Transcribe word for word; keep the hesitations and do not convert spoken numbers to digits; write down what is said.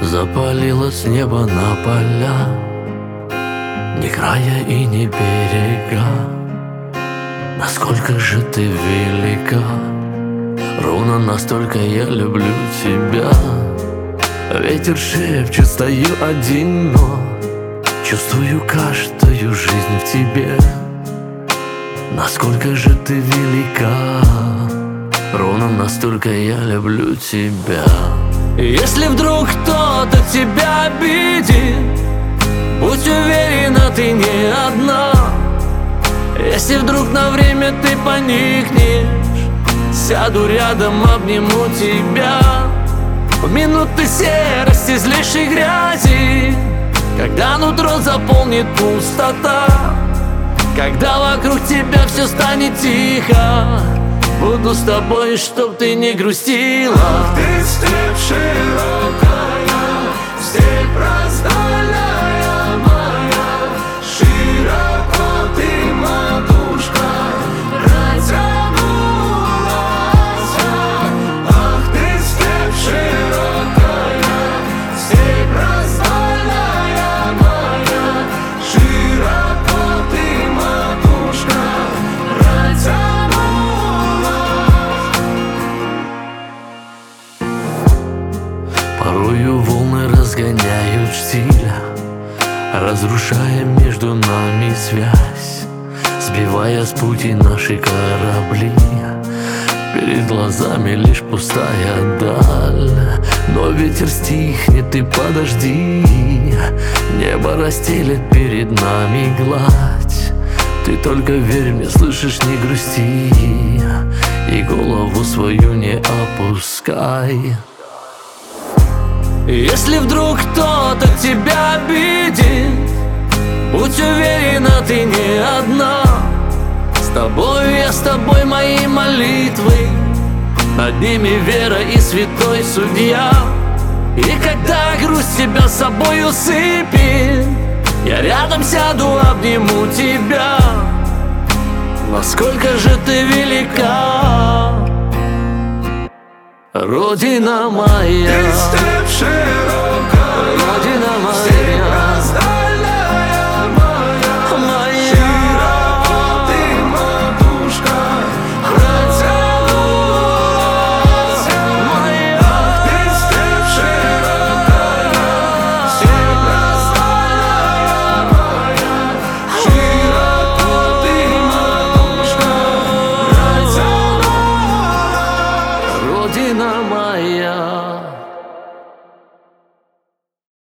Запалилось небо на поля, ни края и ни берега. Насколько же ты велика, ровно настолько я люблю тебя. Ветер шепчет, стою один, но чувствую каждую жизнь в тебе. Насколько же ты велика, ровно настолько я люблю тебя. Если вдруг кто-то тебя обидит, будь уверена, ты не одна. Если вдруг на время ты поникнешь, сяду рядом, обниму тебя. В минуты серости, излишней грязи, когда нутро заполнит пустота, когда вокруг тебя все станет тихо, буду с тобой, чтоб ты не грустила. Ах, ты степь широкая, степь раздольная моя, широко ты, матушка, протянулась. Ах, ты степь широкая, степь раздольная моя, широко ты, матушка, протянулась. Порою волны разгоняют штиль, разрушая между нами связь, сбивая с пути наши корабли. Перед глазами лишь пустая даль, но ветер стихнет, и подожди. Небо расстелит перед нами гладь, ты только верь мне, слышишь, не грусти, и голову свою не опускай. Если вдруг кто-то тебя обидит, будь уверена, ты не одна. С тобой я, с тобой мои молитвы, над ними вера и святой судья. И когда грусть тебя с собой усыпет, я рядом сяду, обниму тебя. Насколько же ты велика, Родина моя. Ты степь широкая, Родина моя, степь раздольная моя, моя. широко ты, матушка, протянулась. Ах, ты степь широкая, степь раздольная моя, широко ты, матушка, протянулась. Родина моя.